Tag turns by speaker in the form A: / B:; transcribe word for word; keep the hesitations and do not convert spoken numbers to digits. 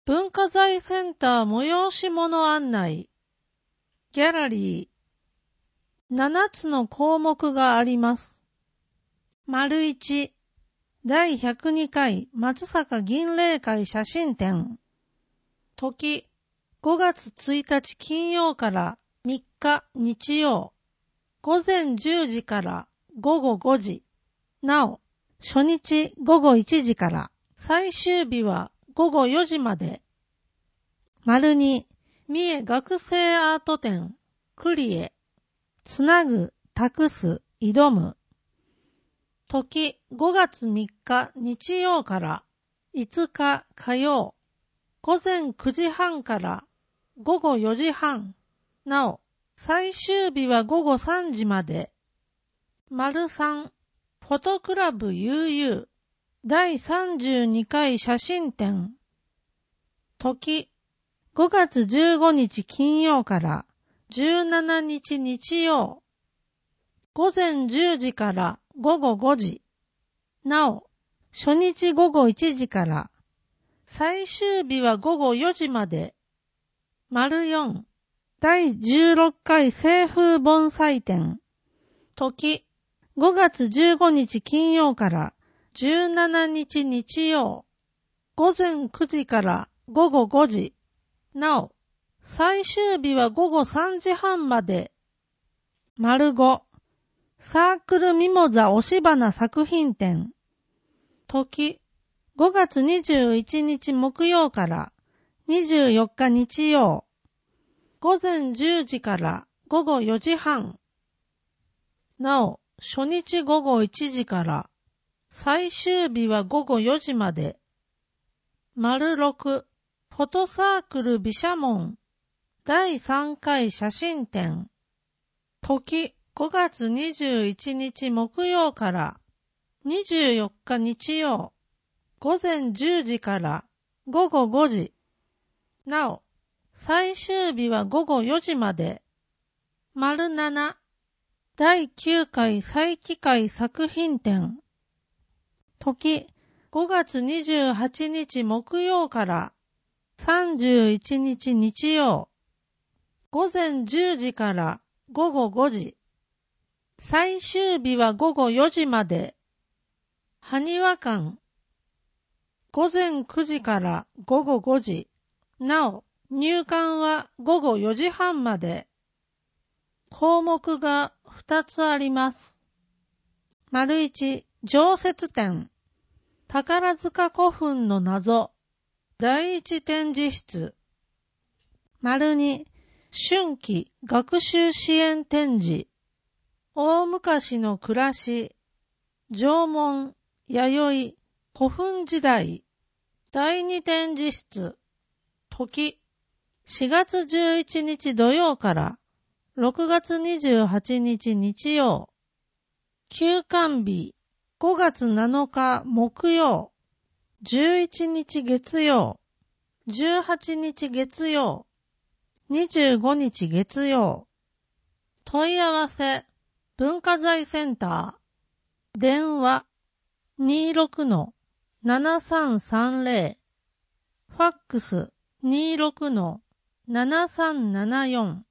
A: 文化財センター催し物案内。ギャラリー。ななつの項目があります。丸いち、だいひゃくにかい松坂銀霊会写真展。時、ごがつついたち金曜からみっか日曜。午前じゅうじからごごごじ。なお、初日ごごいちじから、最終日はごごよじまで。丸に、三重学生アート展、クリエ。つなぐ、託す、挑む。時、ごがつみっか日曜からいつか火曜。午前くじはんからごごよじはん。なお、最終日はごごさんじまで。丸さん、フォトクラブ ユーユー だいさんじゅうにかい写真展。時、ごがつじゅうごにち金曜からじゅうしちにち日曜。午前じゅうじからごごごじ。なお、初日ごごいちじから、最終日はごごよじまで。丸よん、だいじゅうろっかい清風盆栽展。時、ごがつじゅうごにち金曜からじゅうしちにち日曜。午前くじからごごごじ。なお、最終日はごごさんじはんまで。丸ご、サークルミモザ押し花作品展。時、ごがつにじゅういちにち木曜からにじゅうよっか日曜。午前じゅうじからごごよじはん。なお、初日ごごいちじから、最終日はごごよじまで。丸ろく、フォトサークル毘沙門。だいさんかい写真展。時、ごがつにじゅういちにち木曜からにじゅうよっか日曜。午前じゅうじからごごごじ。なお、最終日はごごよじまで。丸なな、だいきゅうかい再起会作品展。時、ごがつにじゅうはちにち木曜からさんじゅういちにち日曜。午前じゅうじからごごごじ。最終日はごごよじまで。埴輪館。午前くじからごごごじ。なお、入館はごごよじはんまで。項目がふたつあります。丸いち、常設展。宝塚古墳の謎。第一展示室。丸に、春季学習支援展示。大昔の暮らし。縄文、弥生、古墳時代。第二展示室。時。しがつじゅういちにち土曜からろくがつにじゅうはちにち日曜。休館日。ごがつなのか木曜。じゅういちにち月曜。じゅうはちにち月曜。にじゅうごにち月曜。問い合わせ。文化財センター。電話。にじゅうろくのななさんさんぜろ。ファックス。にじゅうろくのななさんななよん。